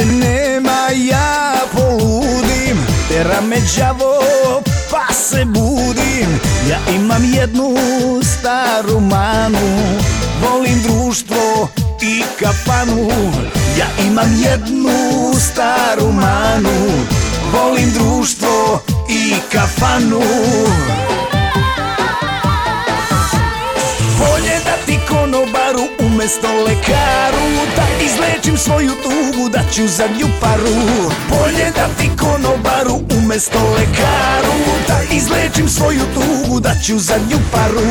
nema ja poludim, tera me đavo pa se budim. Ja imam jednu staru manu, volim društvo i kafanu. Ja imam jednu staru manu, volim društvo i kafanu. Bolje da ti konobaru umesto lekaru, da izlečim svoju tugu, da ću zadnju paru. Bolje da ti konobaru umesto lekaru, da izlečim svoju tugu, da ću zadnju paru.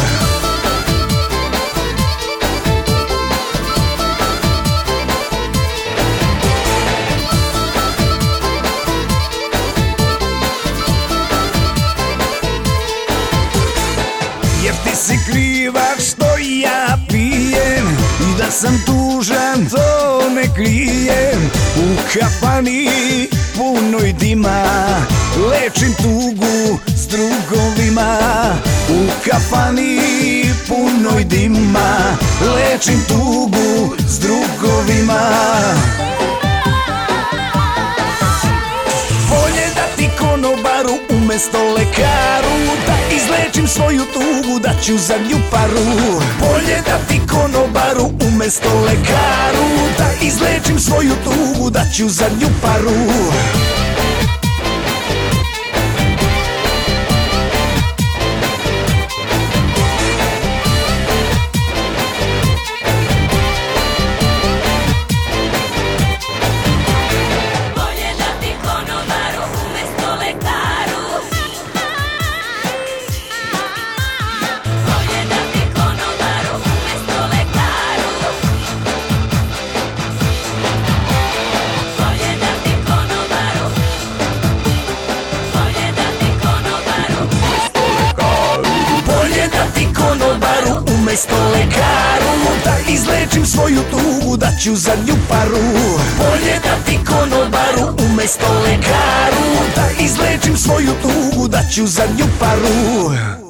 Jer ti si kriva što ja pijem, i da sam tužan to ne krijem. U kafani punoj dima lečim tugu s drugovima. U kafani punoj dima lečim tugu s drugovima. Bolje da ti konobaru umesto lekaru, da izlečim svoju tugu, da ću zadnju paru. Bolje da ti konobaru umesto lekaru, da izlečim svoju tugu, da ću zadnju paru. Umesto lekaru, da izlečim svoju tugu, da ću zadnju paru. Bolje da ti konobaru umesto lekaru, da izlečim svoju tugu, da ću zadnju paru.